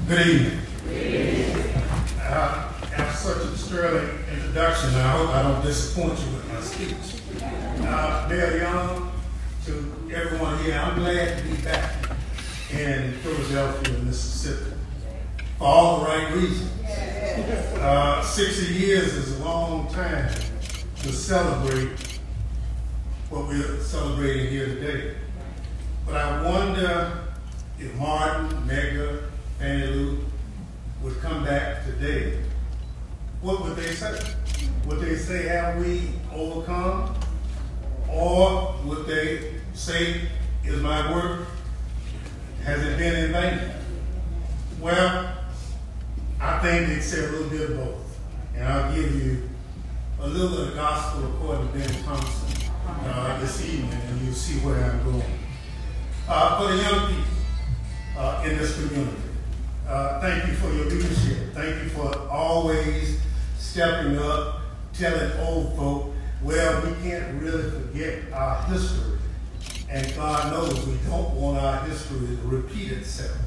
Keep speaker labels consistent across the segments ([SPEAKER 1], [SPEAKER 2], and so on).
[SPEAKER 1] Good evening. After such a sterling introduction, I hope I don't disappoint you with my speech. Mayor Young, to everyone here, I'm glad to be back in Philadelphia, Mississippi, for all the right reasons. 60 years is a long time to celebrate what we're celebrating here today. But I wonder if Martin, Medgar, Fannie Lou would come back today, what would they say? Would they say, have we overcome? Or would they say, is my work, has it been in vain? Well, I think they'd say a little bit of both. And I'll give you a little of the gospel according to Ben Thompson this evening, and you'll see where I'm going. For the young people in this community, thank you for your leadership. Thank you for always stepping up, telling old folk, well, we can't really forget our history. And God knows we don't want our history to repeat itself.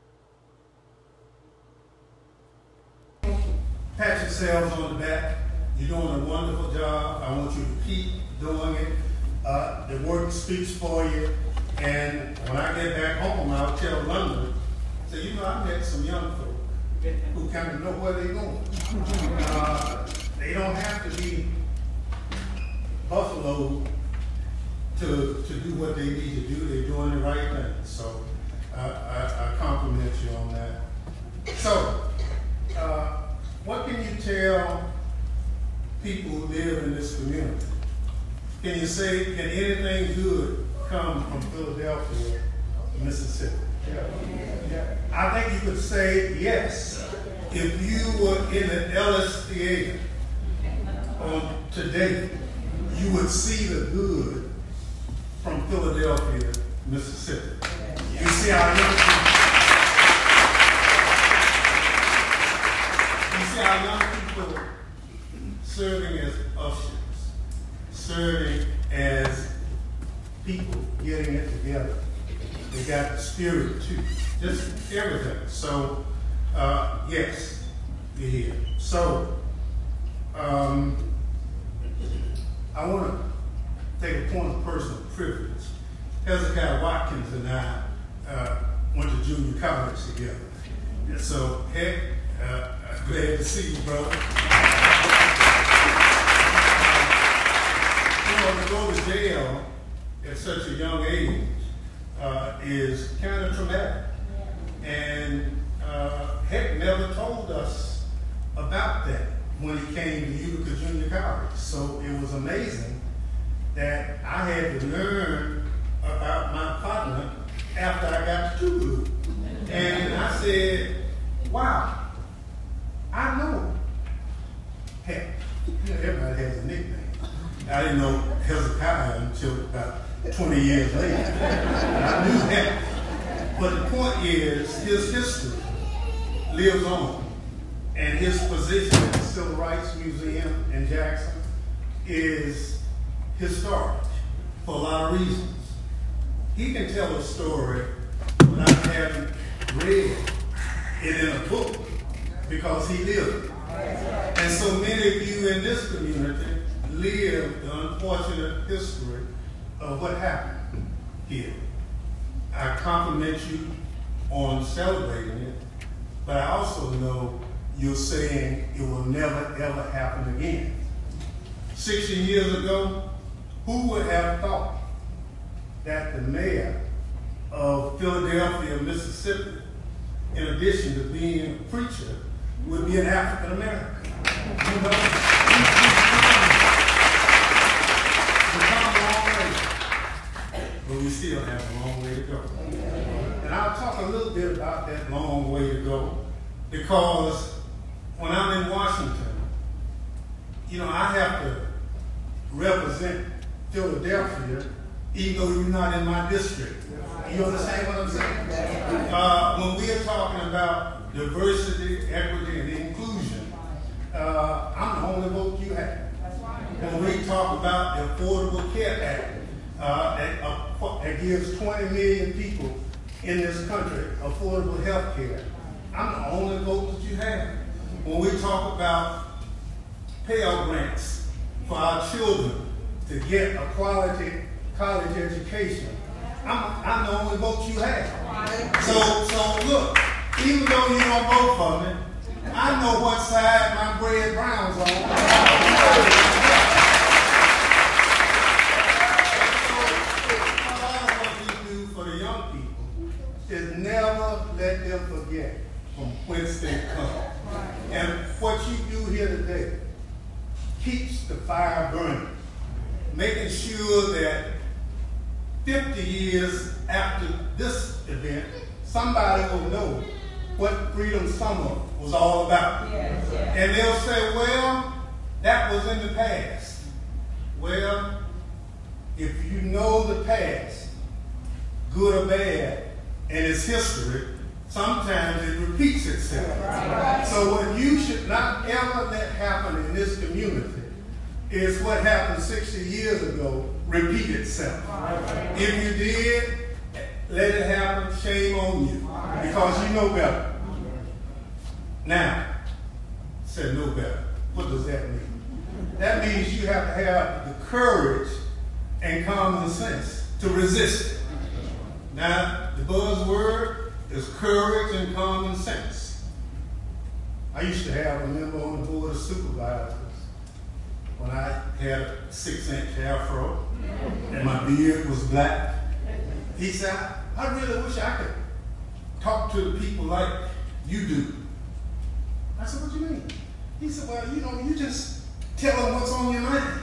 [SPEAKER 1] Pat yourselves on the back. You're doing a wonderful job. I want you to keep doing it. The work speaks for you. And when I get back home, I'll tell London, say, you know, I met some young folk who kind of know where they're going. They don't have to be buffaloed to do what they need to do. They're doing the right thing. So I compliment you on that. So what can you tell people who live in this community? Can you say, can anything good come from Philadelphia, Mississippi? Yeah. I think you could say yes. If you were in the Ellis Theater today, you would see the good from Philadelphia, Mississippi. You see our young people serving as ushers, serving as people getting it together. They got the spirit too, just everything. So, yes, you're here. So, I want to take a point of personal privilege. Hezekiah Watkins and I went to junior college together. And so, heck, glad to see you, brother. To go to jail at such a young age is kind of traumatic. And Heck never told us about that when he came to Utica Junior College. So it was amazing that I had to learn about my partner after I got to Tougaloo. And I said, wow, I know Heck. You know, everybody has a nickname. I didn't know Hezekiah until about 20 years later. I knew that. But the point is, his history lives on. And his position at the Civil Rights Museum in Jackson is historic for a lot of reasons. He can tell a story without having read it in a book because he lived it. And so many of you in this community live the unfortunate history of what happened here. I compliment you on celebrating it, but I also know you're saying it will never, ever happen again. 60 years ago, who would have thought that the mayor of Philadelphia, Mississippi, in addition to being a preacher, would be an African American? You know, we've come a long way, but we still have a long way to go. And I'll talk a little bit about that long way to go, because when I'm in Washington, you know, I have to represent Philadelphia, even though you're not in my district. You understand what I'm saying? When we are talking about diversity, equity, and inclusion, I'm the only vote you have. When we talk about the Affordable Care Act, that gives 20 million people in this country affordable health care, I'm the only vote that you have. When we talk about Pell Grants for our children to get a quality college education, I'm the only vote you have. So look, even though you don't vote for me, I know what side my bread browns on. A lot of what we do for the young people is never let them forget from whence they come. And what you do here today keeps the fire burning, making sure that 50 years after this event, somebody will know what Freedom Summer was all about. Yes, yes. And they'll say, well, that was in the past. Well, if you know the past, good or bad, and its history, sometimes it repeats itself. Right. So what you should not ever let happen in this community is what happened 60 years ago repeat itself. Right. If you did, let it happen, shame on you, because you know better. Now, say know better. What does that mean? That means you have to have the courage and common sense to resist it. Now, the buzzword is courage and common sense. I used to have a member on the board of supervisors when I had a 6-inch afro and my beard was black. He said, I really wish I could talk to the people like you do. I said, what do you mean? He said, well, you just tell them what's on your mind.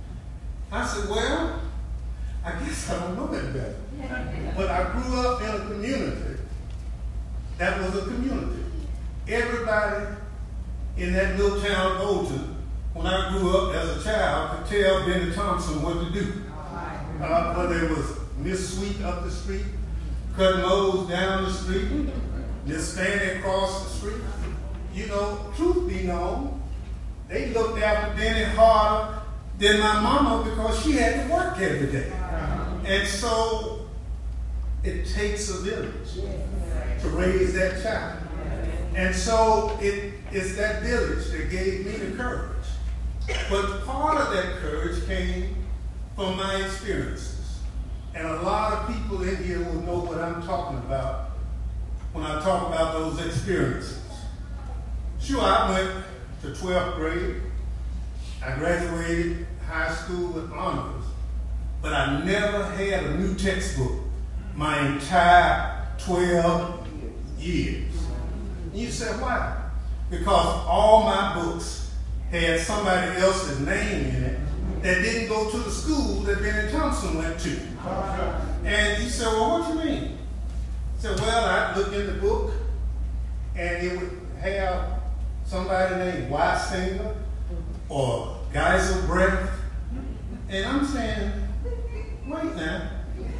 [SPEAKER 1] I said, well, I guess I don't know any better. But I grew up in a community that was a community. Everybody in that little town of Bolton, when I grew up as a child, could tell Benny Thompson what to do. Whether it was Miss Sweet up the street, Cutting Mo's down the street, Miss Fanny across the street. Truth be known, they looked after Benny harder than my mama because she had to work every day. And so it takes a village to raise that child. And so it's that village that gave me the courage. But part of that courage came from my experiences. And a lot of people in here will know what I'm talking about when I talk about those experiences. Sure, I went to 12th grade. I graduated high school with honors, but I never had a new textbook my entire 12 years. And you say, why? Because all my books had somebody else's name in it that didn't go to the school that Benny Thompson went to. And you say, well, what do you mean? I said, well, I'd look in the book and it would have somebody named Weisinger or Geiselbrecht. And I'm saying, wait now.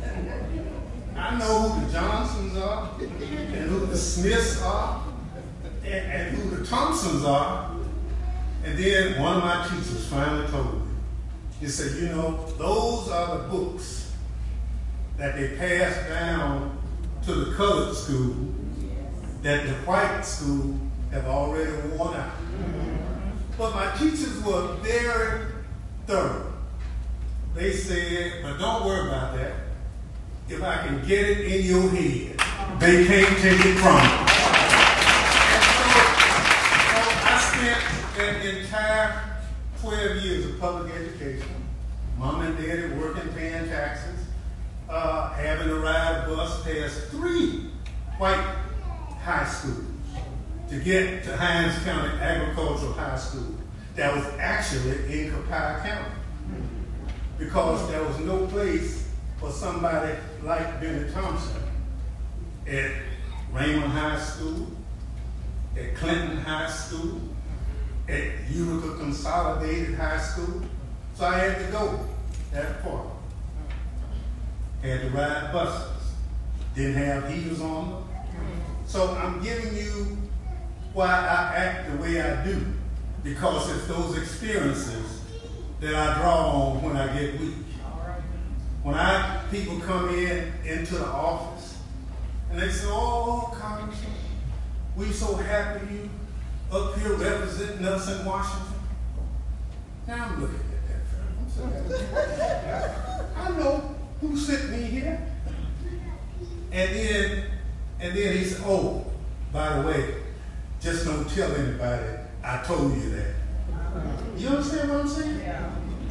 [SPEAKER 1] I know who the Johnsons are and who the Smiths are and who the Thompsons are. And then one of my teachers finally told me, he said, those are the books that they passed down to the colored school that the white school have already worn out. But my teachers were very thorough. They said, but don't worry about that. If I can get it in your head, they can't take it from you. And so I spent that entire 12 years of public education, mom and daddy working, paying taxes, having to ride a bus past 3 white high schools to get to Hinds County Agricultural High School that was actually in Copiah County, because there was no place for somebody like Benny Thompson at Raymond High School, at Clinton High School, at Utica Consolidated High School. So I had to go that far. Had to ride buses. Didn't have heaters on them. So I'm giving you why I act the way I do, because it's those experiences that I draw on when I get weak. When people come into the office and they say, oh, Congressman, we so happy you up here representing us in Washington. Now I'm looking at that fellow. I know who sent me here. And then he said, oh, by the way, just don't tell anybody I told you that. You understand what I'm saying? Yeah.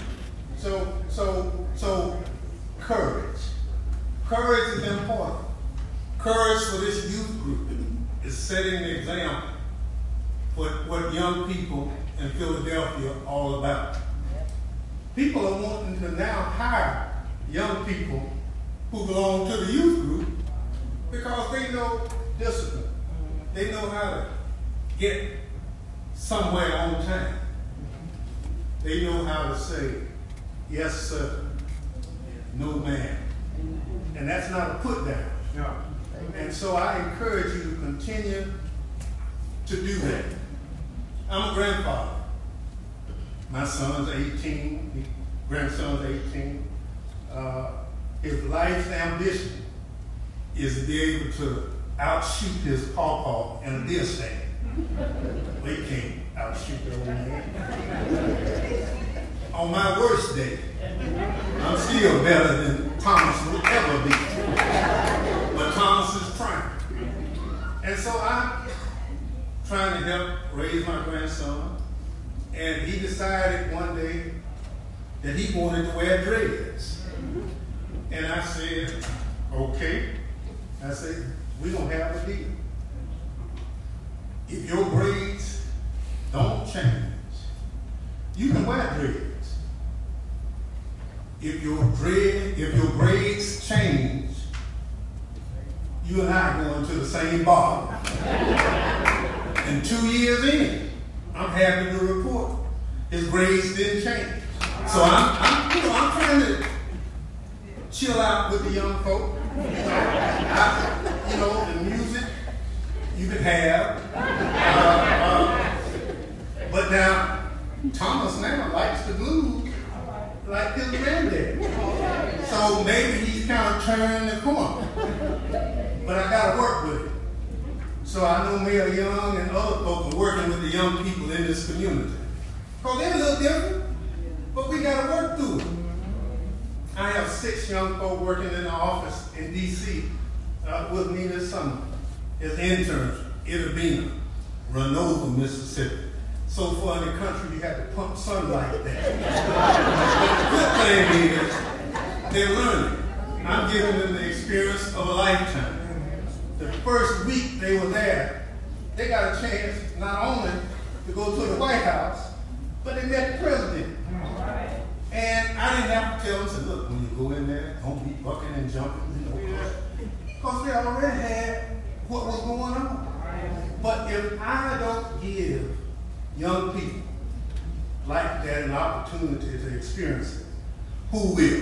[SPEAKER 1] So courage. Courage is important. Courage for this youth group is setting an example for what young people in Philadelphia are all about. People are wanting to now hire young people who belong to the youth group because they know discipline. They know how to get somewhere on time. They know how to say, yes, sir, no, ma'am. And that's not a put down. No. And so I encourage you to continue to do that. I'm a grandfather. My son's 18, my grandson's 18. His life's ambition is to be able to outshoot his pawpaw in a deer stand. Well, he can't outshoot the old man. On my worst day, I'm still better than Thomas will ever be. But Thomas is trying. And so I'm trying to help raise my grandson. And he decided one day that he wanted to wear dreads. And I said, okay. I said, we're going to have a deal. If your braids don't change, you can wear dreads. If your braids change, you and I are going to the same barber. And 2 years in, I'm happy to report his braids didn't change. So I'm trying to chill out with the young folk. The music you can have. But now, Thomas now likes the blues like his granddad. So maybe he's kind of turning the corner. But I got to work with it. So I know Mayor Young and other folks are working with the young people in this community. Because they're a little different, but we got to work through it. I have 6 young folk working in the office in D.C. With me this summer as interns, Ida Bina, Renover, Mississippi. So far in the country, you have to pump sunlight there. The good thing is, they're learning. I'm giving them the experience of a lifetime. The first week they were there, they got a chance not only to go to the White House, but they met the president. And I didn't have to tell them, say, look, when you go in there, don't be bucking and jumping. Because they already had what was going on. But if I don't give young people like that an opportunity to experience it, who will?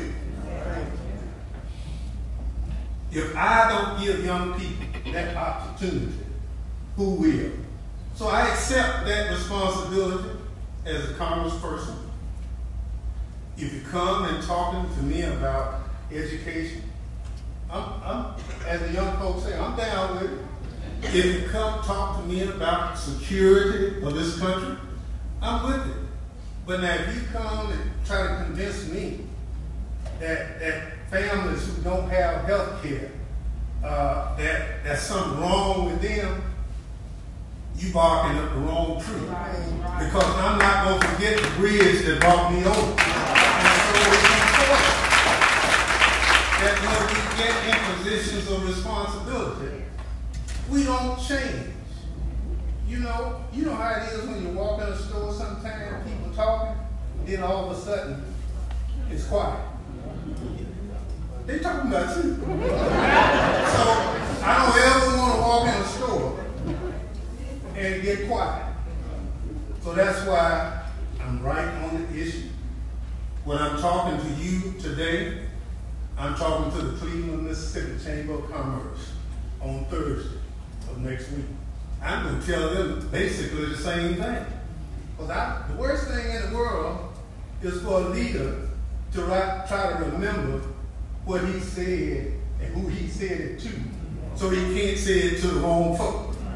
[SPEAKER 1] If I don't give young people that opportunity, who will? So I accept that responsibility as a congressperson. If you come and talking to me about education, I'm as the young folks say, I'm down with it. If you come talk to me about security of this country, I'm with it. But now if you come and try to convince me that families who don't have health care, that's something wrong with them, you barking up the wrong tree. Because I'm not going to forget the bridge that brought me over. And so it's important that when we get in positions of responsibility, we don't change. You know how it is when you walk in a store sometimes, people talking, then all of a sudden, it's quiet. They talking about you. So I don't ever want to walk in a store and get quiet. So that's why I'm right on the issue. When I'm talking to you today, I'm talking to the Cleveland, Mississippi Chamber of Commerce on Thursday of next week. I'm going to tell them basically the same thing. Because the worst thing in the world is for a leader to try to remember what he said and who he said it to, so he can't say it to the wrong folk.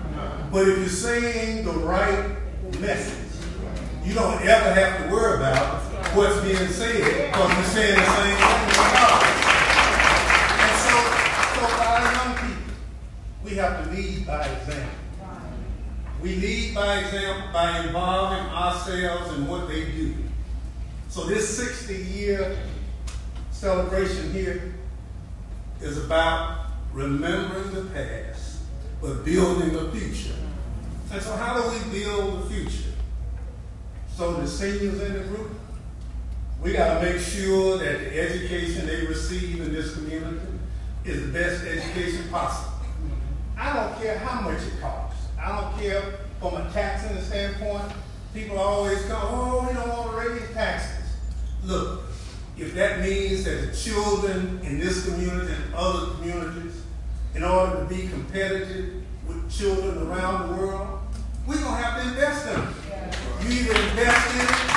[SPEAKER 1] But if you're saying the right message, you don't ever have to worry about what's being said because you're saying the same thing to God. And so for our young people, we have to lead by example. We lead by example by involving ourselves in what they do. So this 60-year celebration here is about remembering the past, but building the future. And so how do we build the future? So the seniors in the group, we got to make sure that the education they receive in this community is the best education possible. I don't care how much it costs. I don't care from a taxing standpoint. People always go, oh, we don't want to raise taxes. Look, if that means that the children in this community and other communities, in order to be competitive with children around the world, we're going to have to invest in it. You either invest in it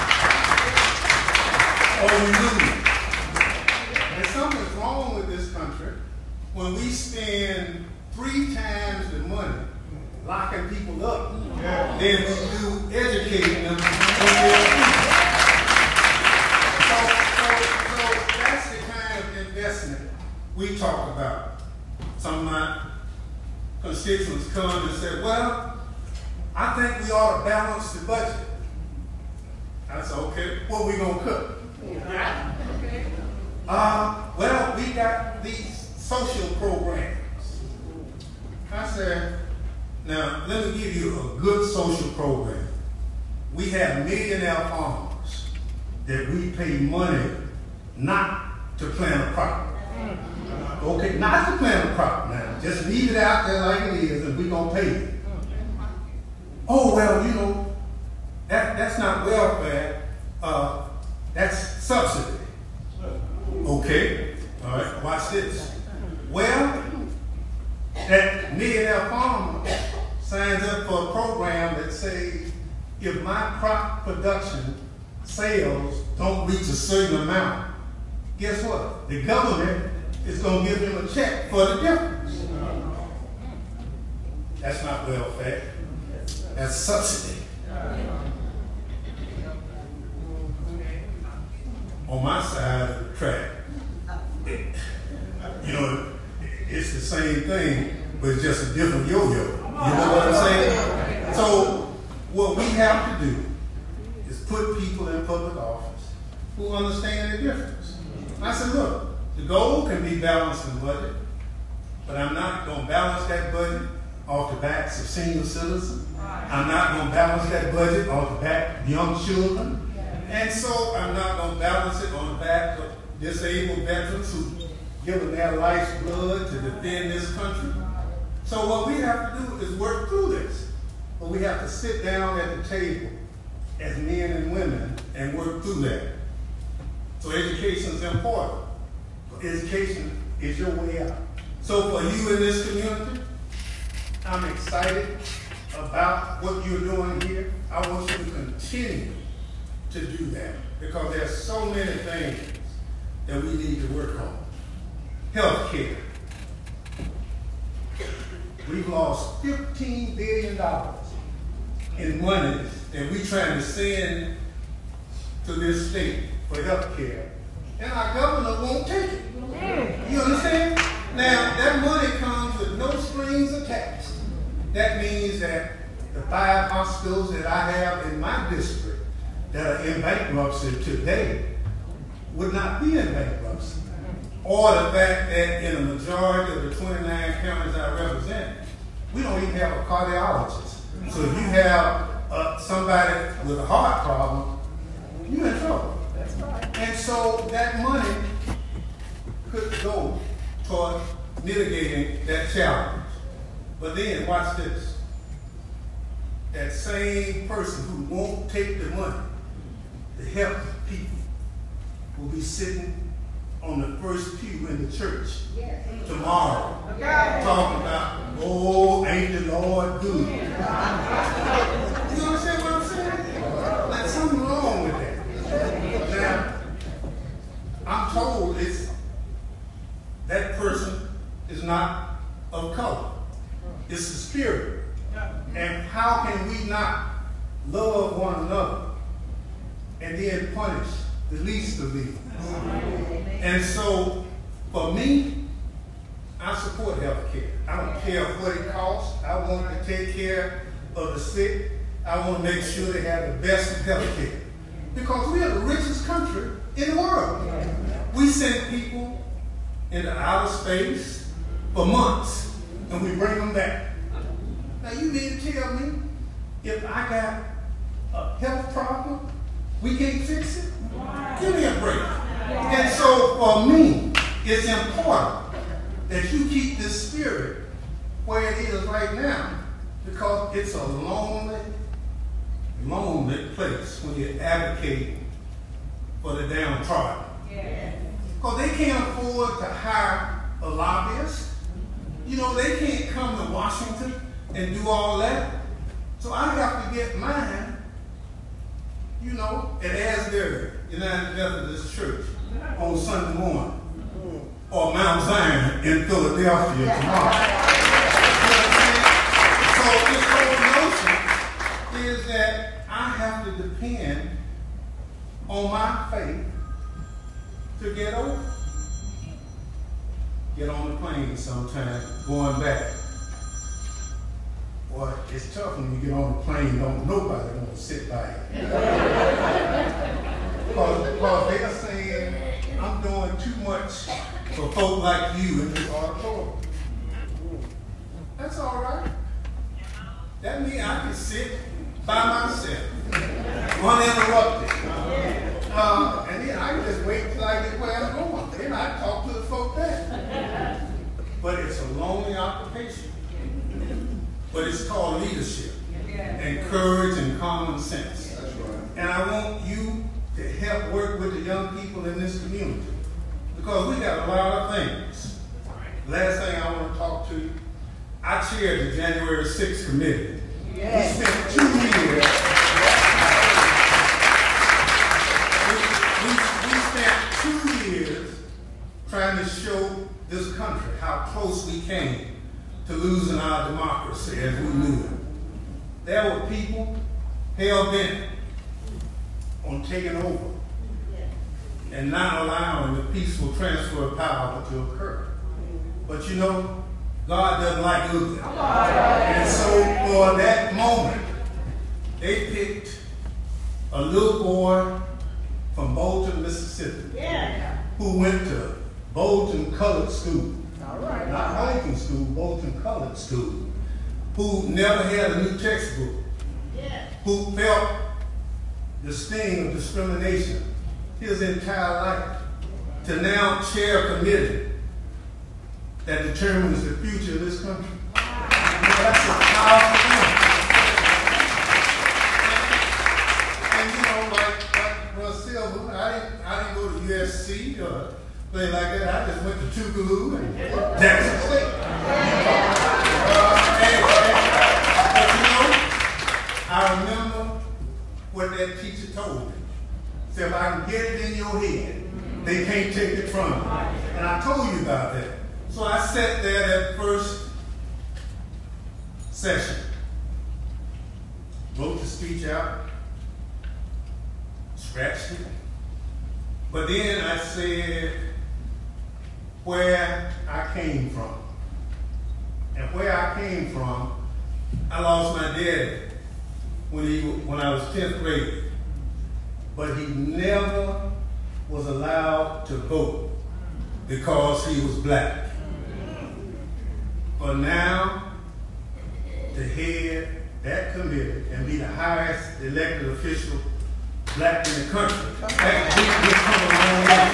[SPEAKER 1] or you lose it. And something's wrong with this country when we spend 3 times the money locking people up than we do educating them on their feet. So that's the kind of investment we talk about. Some of my constituents come and say, well, I think we ought to balance the budget. I said, okay, what are we going to cut? Well, we got these social programs. I said, now, let me give you a good social program. We have millionaire farmers that we pay money not to plant a crop. Okay, not to plant a crop now. Just leave it out there like it is and we're going to pay it. Oh, well, you know, that's not welfare. That's subsidy. Okay, all right, watch this. Well, that millionaire farmer signs up for a program that says, if my crop production sales don't reach a certain amount, guess what? The government is going to give him a check for the difference. That's not welfare. That's subsidy. On my side of the track, you know, it's the same thing, but it's just a different yo-yo. You know what I'm saying? So what we have to do is put people in public office who understand the difference. And I said, look, the goal can be balancing the budget, but I'm not going to balance that budget off the backs of senior citizens. I'm not going to balance that budget off the back of young children. And so I'm not going to balance it on the back of disabled veterans who given their life's blood to defend this country. So what we have to do is work through this. But we have to sit down at the table as men and women and work through that. So education is important. Education is your way out. So for you in this community, I'm excited about what you're doing here. I want you to continue to do that because there's so many things that we need to work on. Health care. We've lost $15 billion in money that we're trying to send to this state for health care. And our governor won't take it. You understand? Now, that money comes with no strings attached. That means that the 5 hospitals that I have in my district that are in bankruptcy today would not be in bankruptcy. Or the fact that in a majority of the 29 counties I represent, we don't even have a cardiologist. So if you have somebody with a heart problem, you're in trouble. That's right. And so that money could go toward mitigating that challenge. But then, watch this. That same person who won't take the money to help people will be sitting on the first pew in the church tomorrow talking about, oh, ain't the Lord good. You understand what I'm saying? There's something wrong with that. Now, I'm told that person is not of color. It's the spirit And how can we not love one another and then punish the least of these? And so, for me, I support health care. I don't care what it costs. I want to take care of the sick. I want to make sure they have the best of health care. Because we are the richest country in the world. We send people into outer space for months, and we bring them back. Now, you need to tell me, if I got a health problem, we can't fix it? Give me a break. And so, for me, it's important that you keep this spirit where it is right now, because it's a lonely, lonely place when you advocate for the downtrodden. Because they can't afford to hire a lobbyist. You know, they can't come to Washington and do all that. So I have to get mine, you know, at Asbury United Methodist Church on Sunday morning, or Mount Zion in Philadelphia tomorrow. So this whole notion is that I have to depend on my faith to get over. Get on the plane sometime, going back. Boy, it's tough when you get on the plane, don't nobody want to sit by you. Because they're saying, I'm doing too much for folk like you in this auditorium. That's all right. That means I can sit by myself, uninterrupted. And then I can just wait till I get where I'm going. Then I talk to the folk there. But it's a lonely occupation. But it's called leadership and courage and common sense. That's right. And I want you to help work with the young people in this community, because we got a lot of things. Last thing I want to talk to you, I chaired the January 6th committee. Yes. We spent 2 years. We spent 2 years trying to show this country how close we came to losing our democracy as we knew it. There were people hell-bent on taking over and not allowing the peaceful transfer of power to occur. But you know, God doesn't like ugly. And so for that moment, they picked a little boy from Bolton, Mississippi, who went to Bolton Colored School. Not Bolton School, Bolton Colored School, who never had a new textbook, who felt the sting of discrimination his entire life, to now chair a committee that determines the future of this country. That's a powerful thing. And you know, like Russ Silver, I didn't go to USC or play like that. I just went to Tougaloo and Jackson State. But you know, I remember what that teacher told me. He said, if I can get it in your head, they can't take it from you. And I told you about that. So I sat there that first session, wrote the speech out, scratched it. But then I said where I came from. And where I came from, I lost my dad when I was 10th grade. But he never was allowed to vote because he was black. But now, to head that committee and be the highest elected official black in the country, we've come a long way.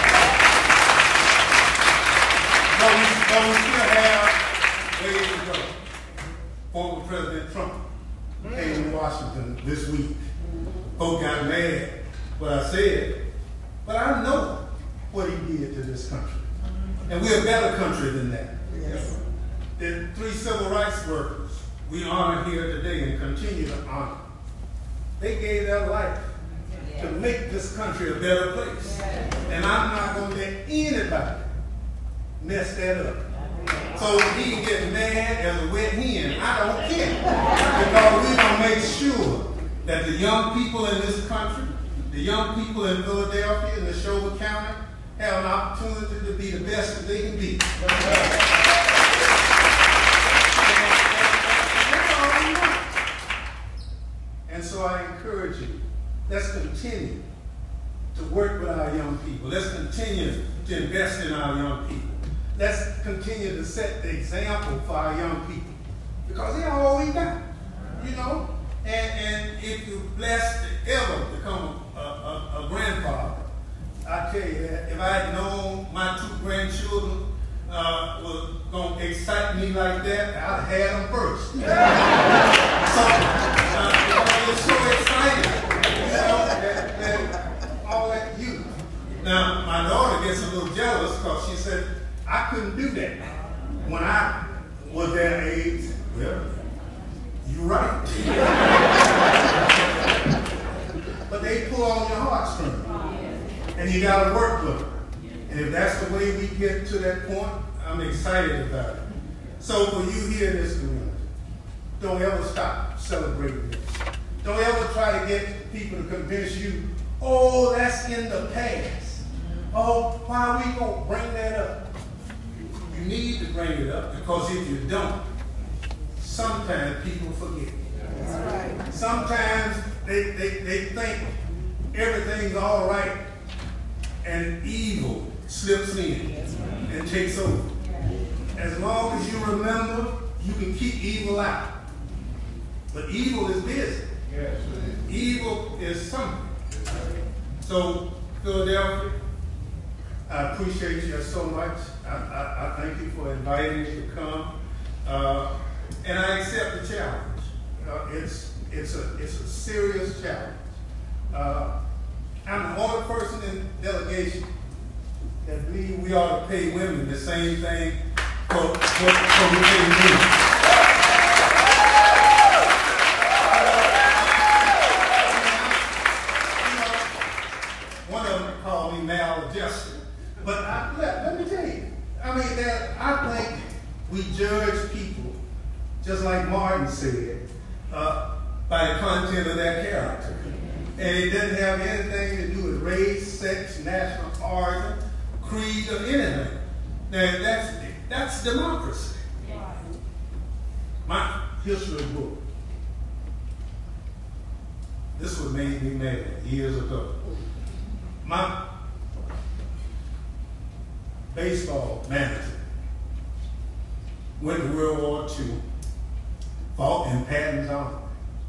[SPEAKER 1] But we still have ways to go. Former President Trump came to Washington this week. Folk got mad what I said, but I know what he did to this country. And we're a better country than that. Yes. The 3 civil rights workers we honor here today and continue to honor, they gave their life to make this country a better place. And I'm not going to let anybody mess that up. So he can get mad as a wet hen. I don't care. again. Because we're going to make sure that the young people in this country, the young people in Philadelphia and Neshoba County have an opportunity to be the best that they can be. And so I encourage you, let's continue to work with our young people. Let's continue to invest in our young people. Let's continue to set the example for our young people. Because they're all we got, you know. And if you're blessed to ever become a grandfather, I tell you that if I had known my 2 grandchildren was going to excite me like that, I'd have had them first. So it's so exciting, you know, that all that youth. Now, my daughter gets a little jealous because she said, I couldn't do that when I was that age. Well, you're right. But they pull on your heartstrings. And you got to work with them. And if that's the way we get to that point, I'm excited about it. So for you here in this community, don't ever stop celebrating this. Don't ever try to get people to convince you, oh, that's in the past. Oh, why are we going to bring that up? You need to bring it up because if you don't, sometimes people forget. That's right. Sometimes they think everything's all right and evil slips in and takes over. As long as you remember, you can keep evil out. But evil is busy. Evil is something. So, Philadelphia, I appreciate you so much. I thank you for inviting me to come. And I accept the challenge. It's a serious challenge. I'm the only person in delegation that believe we ought to pay women the same thing for we pay men. One of them called me maladjusted. But let me tell you, I think we judge people, just like Martin said, by the content of their character. And it doesn't have anything to do with race, sex, national origin, creed, or anything. Now, that's democracy. My history book. This was made me mad years ago. My baseball manager went to World War II, fought in Patton's Army.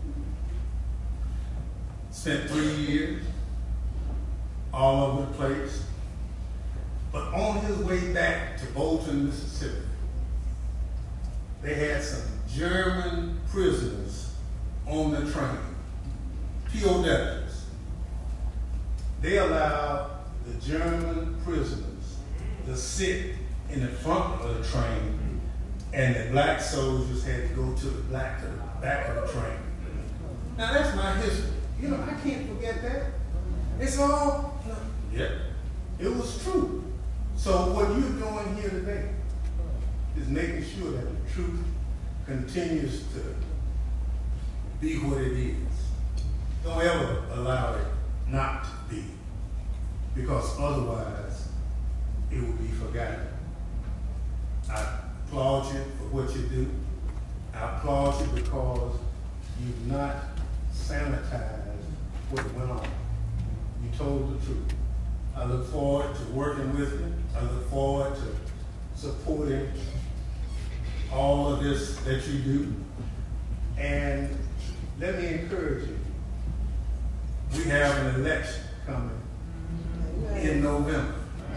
[SPEAKER 1] Spent 3 years all over the place. But on his way back to Bolton, Mississippi, they had some German prisoners on the train, POWs. They allowed the German prisoners to sit in the front of the train, and the black soldiers had to go to the back of the train. Now that's my history. You know, I can't forget that. It's all, it was true. So what you're doing here today is making sure that the truth continues to be what it is. Don't ever allow it not to be, because otherwise it will be forgotten. I applaud you for what you do. I applaud you because you've not sanitized what went on. You told the truth. I look forward to working with you. I look forward to supporting all of this that you do. And let me encourage you. We have an election coming in November.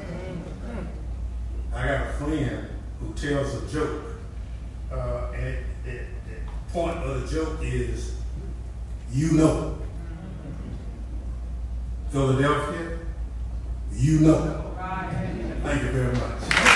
[SPEAKER 1] I got a friend who tells a joke. And the point of the joke is, you know. Philadelphia, you know. Thank you very much.